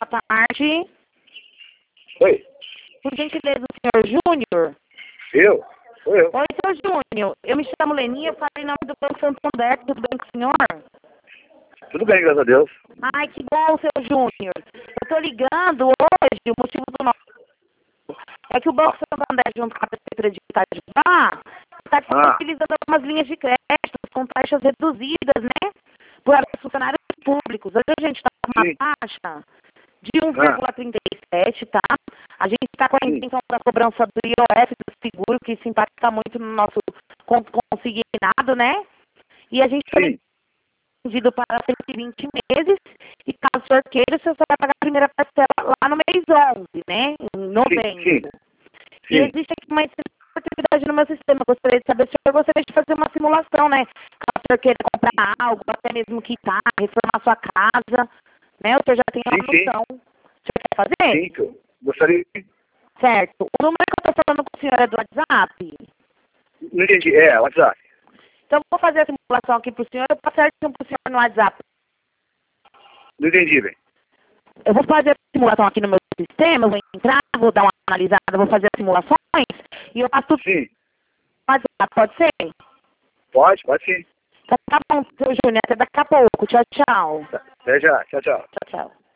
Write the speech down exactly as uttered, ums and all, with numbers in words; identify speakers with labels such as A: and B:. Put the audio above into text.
A: tarde.
B: Oi.
A: Por gentileza, o senhor Júnior?
B: Eu? Sou eu.
A: Oi, senhor Júnior. Eu me chamo Leninha, eu falo em nome do Banco Santander. Tudo bem com o senhor?
B: Tudo bem, graças a Deus.
A: Ai, que bom, seu Júnior. Eu tô ligando hoje, o motivo do nosso... É que o Banco Santander, junto com a Prefeitura de Itajubá, está disponibilizando ah. algumas linhas de crédito com taxas reduzidas, né? Para os funcionários públicos. Hoje a gente está com uma Sim. taxa de um vírgula trinta e sete, tá? A gente está com a intenção da cobrança do I O F do seguro, que isso impacta muito no nosso consignado, né? E a gente também vendido para cento e vinte meses, e caso o senhor queira, o senhor só vai pagar a primeira parcela lá no mês onze, né? Em novembro.
B: Sim, sim.
A: E existe aqui uma atividade no meu sistema. Eu gostaria de saber se o senhor gostaria de fazer uma simulação, né? Caso o senhor queira comprar algo, até mesmo quitar, reformar sua casa, né? O senhor já tem a noção. O senhor quer fazer?
B: Sim, que eu gostaria.
A: Certo. O número que eu estou falando com o senhor é do WhatsApp?
B: Não entendi. É, WhatsApp.
A: Então, eu vou fazer a simulação aqui para o senhor. Eu passo certinho para o senhor no WhatsApp.
B: Não entendi, velho.
A: Eu vou fazer a simulação aqui no meu sistema. Eu vou entrar, vou dar uma analisada, vou fazer as simulações. E eu passo tudo
B: Sim.
A: no WhatsApp. Pode ser?
B: Pode, pode sim.
A: Então, tá bom, seu Júnior. Até daqui a pouco. Tchau, tchau.
B: Até já. Tchau, tchau.
A: Tchau, tchau.